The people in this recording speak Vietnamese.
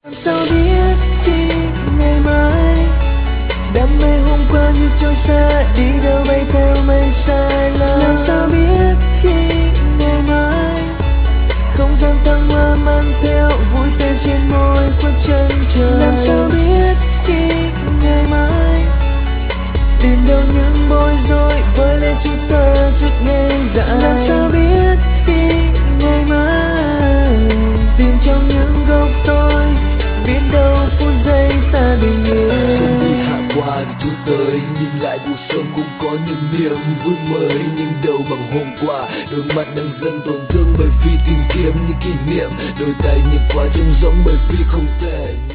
Sao biết khi ngày mai đam mê hôm qua như trôi xa, đi đâu bay theo mây sai lầm. Làm sao biết khi ngày mai không gian thăng hoa mang theo vui tươi trên môi khuất chân trời. Làm sao biết khi ngày mai tìm đâu những bối rối với lên chúng ta chút ngày dài. Làm sao biết khi ngày mai tìm trong những góc tối biết đâu phút giây ta bình yên. Xuân đi hạ qua thì chút tới, nhìn lại cuộc sống cũng có những niềm vui mới, nhưng đâu bằng hôm qua. Đôi mắt đang dần tổn thương bởi vì tìm kiếm những kỷ niệm, đôi tay nhịp qua trống rỗng bởi vì không thể